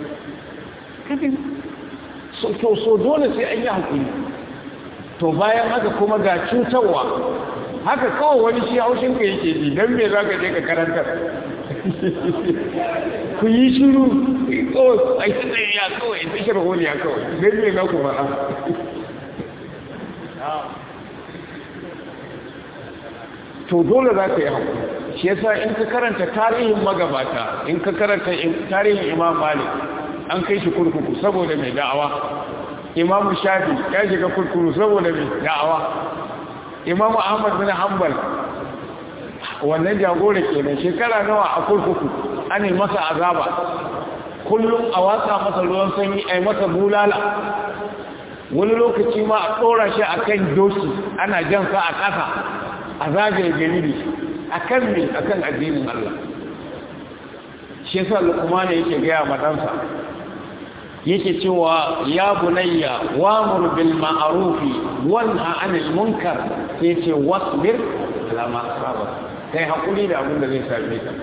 So dole sai an yi hankali. To bayan haka kuma ga cutarwa, haka kawai wani shi haushinka yake ji, don me za ka je ka karantar. ku yi shiru kawai a yi tsaye kawai ta shirholiya kawai don ne na ku faɗa to dole za ka yi haƙuri shi yasa in ka karanta tarihin magabata in ka karanta tarihin imam malik an kai shi kurkuku saboda mai da'awa imamu shafi ya shiga kurkuku saboda mai da'awa imamu ahmad bin hanbal wannan jagora kenan shekara nawa a kurkuku an yi masa azaba kullum a watsa masa ruwan sanyi a yi masa bulala wani lokaci ma a tsora shi a kan doki ana jansa a ƙasa a zagaye gari a kan ne a kan addinin Allah shi yasa Luqman yake gaya matansa yake cewa ya bunayya wa'mur bil ma'ruf wanha 'anil munkar sai ce wasbir ala ma asaba kai hakuri da abin da zai same ka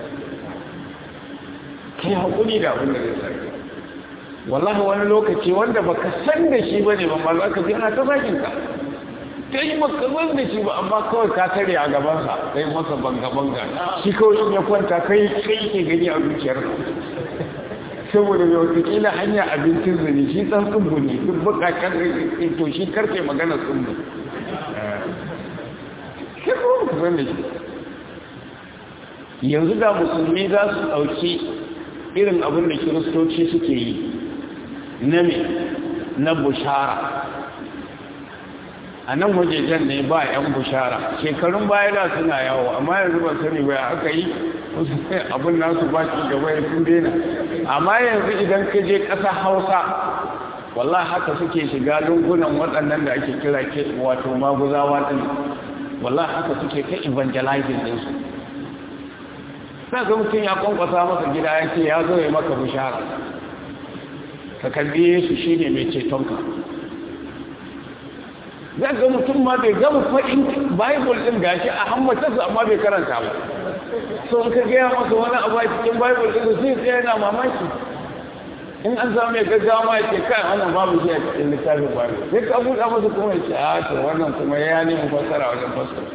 kai hakuri da abin da zai same ka wallahi wani lokaci wanda baka san da shi bane ba za ka ji ana ta sakin ka kai maka san da shi ba amma kawai ka tare a gaban sa kai masa banga shi kawai in ya kwanta kai ke gani a zuciyar saboda mai watakila hanya abincin zane shi san tsumbu ne duk bukatar to shi karfe magana tsumbu kai kuma ku san da shi yanzu da musulmi za su ɗauki irin abin da kiristoci suke yi na bushara a nan wajejen ne ba 'yan bushara shekarun baya da suna yawo amma yanzu ba sani ba aka yi wasu abin nasu ba shi gaba ya sun daina amma yanzu idan ka je ƙasa hausa wallahi haka suke shiga lungunan waɗannan da ake kira ke wato maguzawa ɗin wallahi haka suke ta evangelizing ɗinsu sai ga mutum ya kwankwasa masa gida ya ce ya zo ya maka bushara ka kalli Yesu shi ne mai cetonka za ga mutum ma bai gama faɗin bible ɗin gashi a hammatarsa amma bai karanta ba so in ka gaya masa wani abu a cikin bible ɗin sai tsaye yana mamaki in an samu mai gaggawa ma ce kai wannan babu shi a cikin littafin bible sai ka buɗa masa kuma ya ce a to wannan kuma ya nemi fassara wajen fassara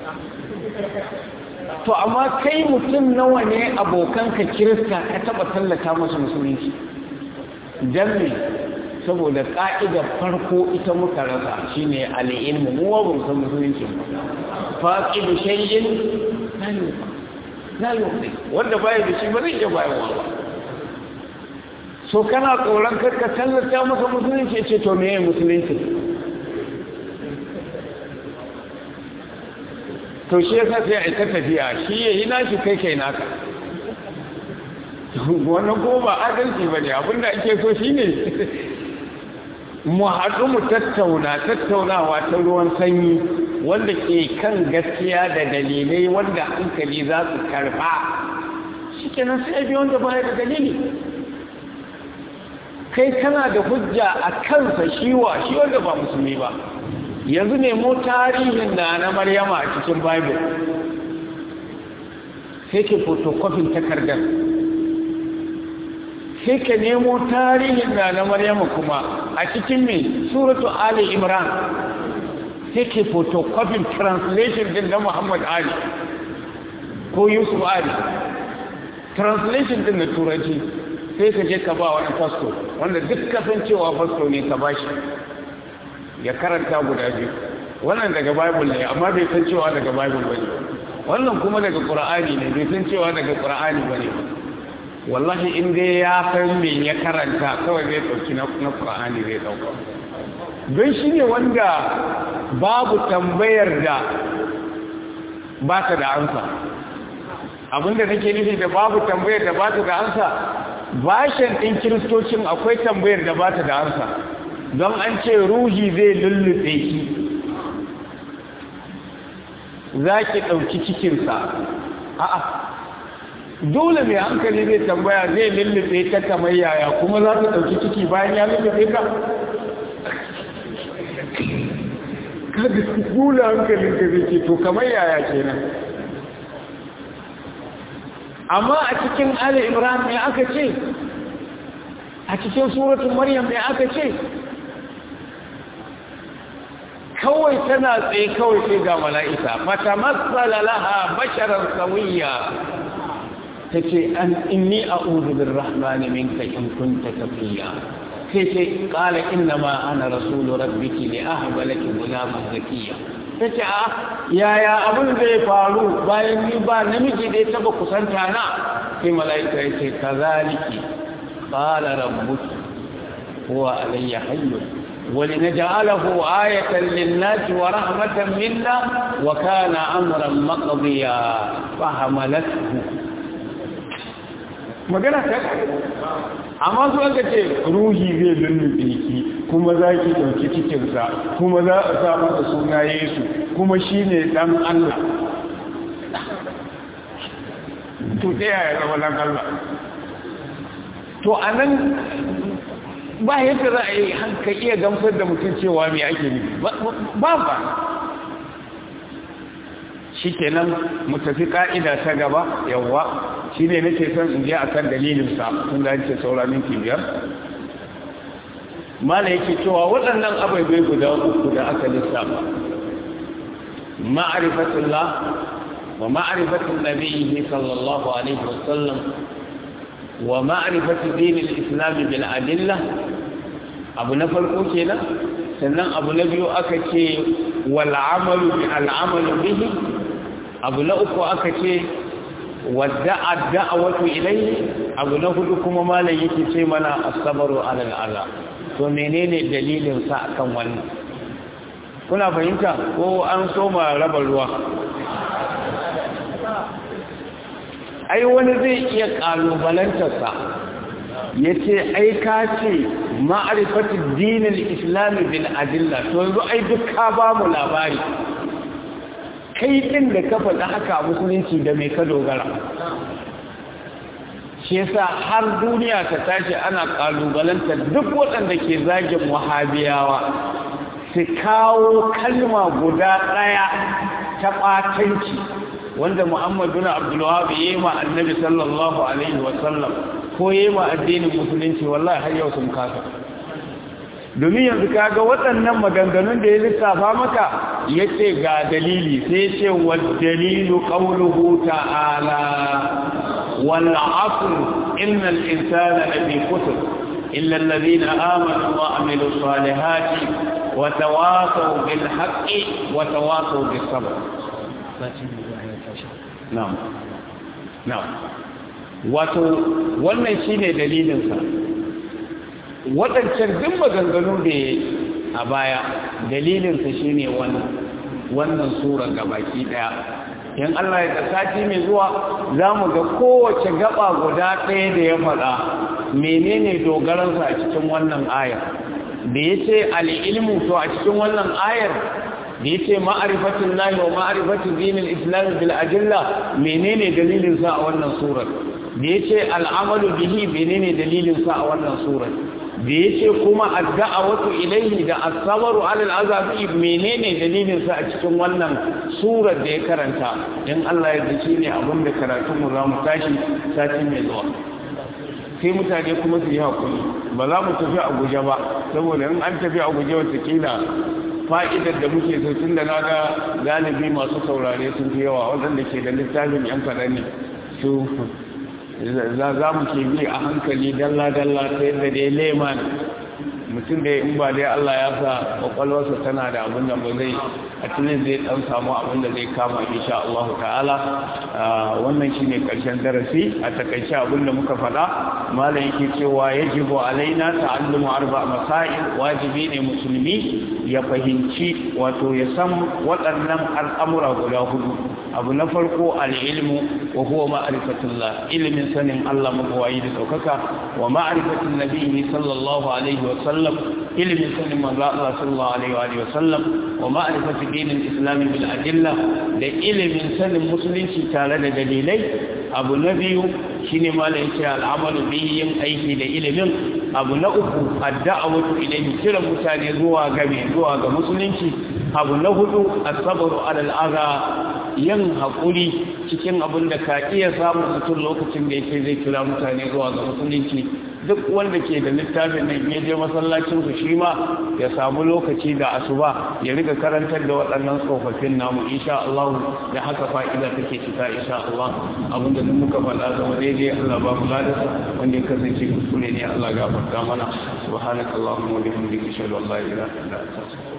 to amma kai mutum nawa ne abokanka kirista ka taɓa tallata masa musulunci dan ne saboda ka'idar farko ita muka rasa shine al-ilmu mu wa mun san musulunci faqidu shay'in la yuqdi wanda bai da shi ba zai iya bayarwa ba so kana tsoron karka tallata masa musulunci ce to meye musulunci to shi yasa sai a ta tafiya shi yayi nashi kai naka wannan ko ba adalci bane abinda ake so shine mu haɗu mu tattaunawa ta ruwan sanyi wanda ke kan gaskiya da dalilai wanda hankali za su karɓa shi kenan sai abi wanda baya da dalili kai kana da hujja a kansa shi wanda ba musulmi ba yanzu nemo tarihin da na Maryama a cikin Bible sai ke photocopy takardar sai ka nemo tarihin na Maryama kuma a cikin mai suratu Ali Imran sai ke photocopy translation din na Muhammad Ali ko Yusuf Ali translation din na turanci sai ka je ka ba wani pastor wanda duk kasancewa pastor ne ka bashi ya karanta guda biyu wannan daga Bible ne amma bai san cewa daga Bible bane wannan kuma daga Qur'ani ne bai san cewa daga Qur'ani bane wallahi in dai ya san me ya karanta kawai zai dauki na Qur'ani zai dauka don shi ne wanda babu tambayar da ba ta da ansa abinda nake nufi da babu tambayar da ba ta da ansa bashin din kiristocin akwai tambayar da ba ta da ansa don an ce ruhi zai lullube ki za ki ɗauki cikinsa a'a dole mai hankali zai tambaya zai lullube ta kamar yaya kuma za ta ɗauki ciki bayan ya lullube ka kada dole hankalin ka zai ce to kamar yaya kenan amma a cikin Ali Imran mai aka ce a cikin suratun Maryam mai aka ce kawai tana tsaye kawai sai ga mala'ika fata matsala laha basharar sauyiya tace inni a'udhu birrahmani minka in kunta taqiya sai qala inna ma ana rasulu rabbiki li ahba laki ghulaman zakiya tace yaya abin zai faru bayan ni ba namiji da ya taba kusanta na sai malaika yace kazaliki qala rabbuki huwa alayya hayyun ولنجعله آية للناس ورحمة منا وكان أمرا مقضيا فحملته magana ta amma su aka ce ruhi zai lullube ki kuma za ki ɗauki cikinsa kuma za a sa masa suna Yesu kuma shi ne ɗan Allah to ɗaya ya zama ɗan Allah to a nan ba yadda za a yi ka iya gamsar da mutum cewa mai ake nufi ba shi kenan mu tafi ka'ida ta gaba yawwa shi ne nake son in je a kan dalilinsa tun da ce saura minti 5 mala yake cewa waɗannan abubuwa guda uku da aka lissafa ma'arifatullah wa ma'arifatun nabiyyi sallallahu alaihi wasallam wa ma'rifatu dinil islam bil adilla abu na farko kenan sannan abu na biyu aka ce wal amalu bihi abu na uku aka ce wadda'a da'watu ilayhi abu na hudu kuma malam yake ce mana as-sabru ala al-adha to menene dalilin sa akan wannan kuna fahimta ko an soma raba ruwa ai wani zai iya kalubalantarsa ya ce ai ka ce ma'arifatun dinin islami bil adilla to yanzu ai duk ka ba mu labari kai ɗin da ka faɗa haka a musulunci da mai ka dogara shi yasa har duniya ta tashi ana kalubalantar duk waɗanda ke zagin wahabiyawa su kawo kalma guda ɗaya ta ɓatanci wanda Muhammadu na Abdulwahab yayi ma Annabi sallallahu alaihi wasallam ko yayi ma addinin musulunci wallahi har yau sun kasa domin yanzu kaga waɗannan maganganun da ya lissafa maka yace ga dalili sai yace wad dalilu qawluhu ta'ala wal 'asr innal insana lafi khusr illa alladhina amanu wa 'amilus salihati wa tawasaw bil haqqi wa tawasaw bis sabr na'am wato wannan shine dalilinsa waɗancan duk maganganu da a baya dalilinsa shine wannan sura gabaki daya in Allah ya sati mai zuwa zamu ga kowace gaba guda ɗaya da ya faɗa menene dogaransa a cikin wannan ayar da yace al-ilmu to a cikin wannan ayar da yace ma'rifatul lahi wa ma'rifatul dinil islam bil adilla menene dalilin sa a wannan surar da yace al'amalu bihi menene dalilin sa a wannan surar da yace kuma ad-da'watu ilayhi da as-sabru 'ala al-azabi menene dalilin sa a cikin wannan surar da ya karanta dan Allah ya dace ne abinda karatun mu zamu tashi sati mai zuwa sai mutane kuma su yi hakuri ba za mu tafi a guje ba saboda in an tafi a guje wata kila fa'idar da muke so tun da na ga galibi masu saurare sun fi yawa waɗanda ke da littafin yan kaɗan ne su za mu ke bi a hankali dalla-dalla ta yadda da ya lema mutum da in ba dai Allah ya sa kwakwalwarsa tana da abin da ba zai a cikin zai ɗan samu abin da zai kama insha Allah ta'ala wannan shine karshen darasi a takaice abin da muka faɗa malam yake cewa yajibu alaina ta'allumu arba masail wajibi ne musulmi ya fahimci wato ya san waɗannan al'amura guda hudu abu na farko al-ilmu wa huwa ma'rifatullah ilmin sanin Allah mabawai da saukaka wa ma'rifatun nabiyyi sallallahu alaihi wa sallam ilmin sanin manzo Allah sallallahu alaihi wa sallam wa ma'rifatu dinil islam bil adilla da ilmin sanin musulunci tare da dalilai abu na biyu shine malai yace al'amalu bihi yin aiki da ilimin abu na uku ad-da'watu ilayhi kira mutane zuwa ga musulunci abu na hudu as-sabru 'ala al-adha yin haƙuri cikin abin da ka iya samun mutum lokacin da yake zai kira mutane zuwa ga musulunci. Duk wanda ke da littafin nan ya je masallacin su shi ma ya samu lokaci da asuba ya riga karantar da waɗannan tsofaffin namu insha Allah, da haka fa'ida take cika insha Allah. Abin da muka faɗa zama daidai Allah ba mu ladarsa, wanda ya kasance kuskure ne Allah gafarta mana. Subhanakallahumma wa bihamdika ashhadu an la ilaha illa anta